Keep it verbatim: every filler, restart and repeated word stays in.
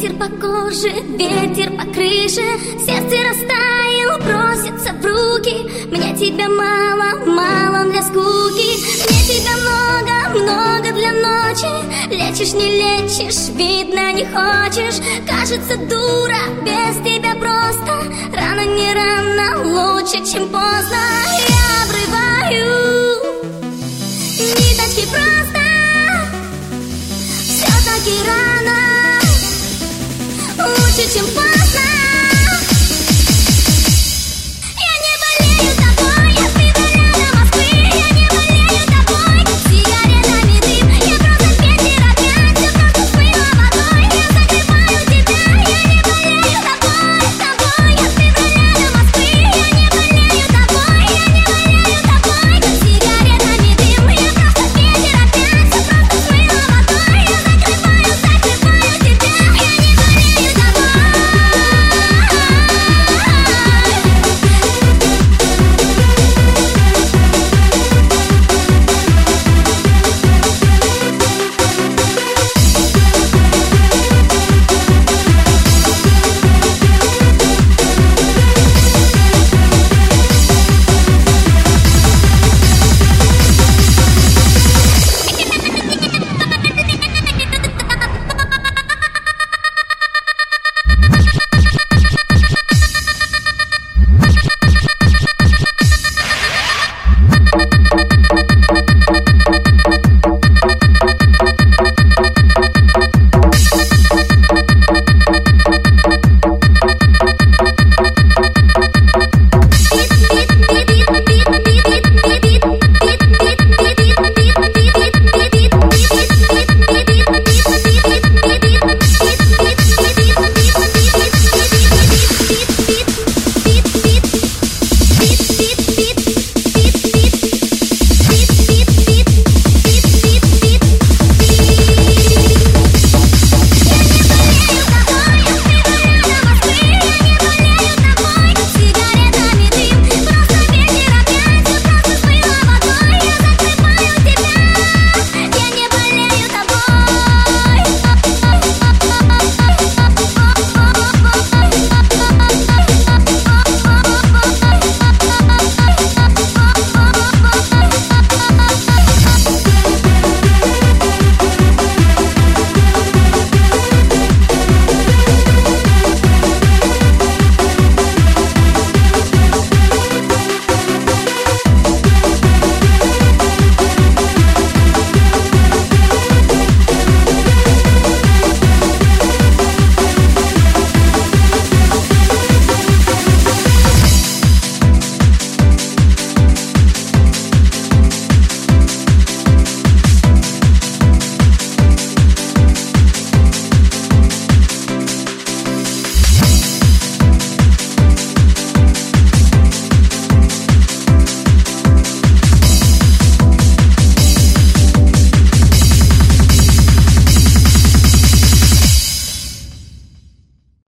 Ветер по коже, ветер по крыше, сердце растаяло, просится в руки. Мне тебя мало, мало для скуки. Мне тебя много, много для ночи. Лечишь, не лечишь, видно не хочешь. Кажется, дура, без тебя просто. Рано, не рано, лучше, чем поздно. Я обрываю ниточки просто. Все-таки рано, лучше, чем поздно.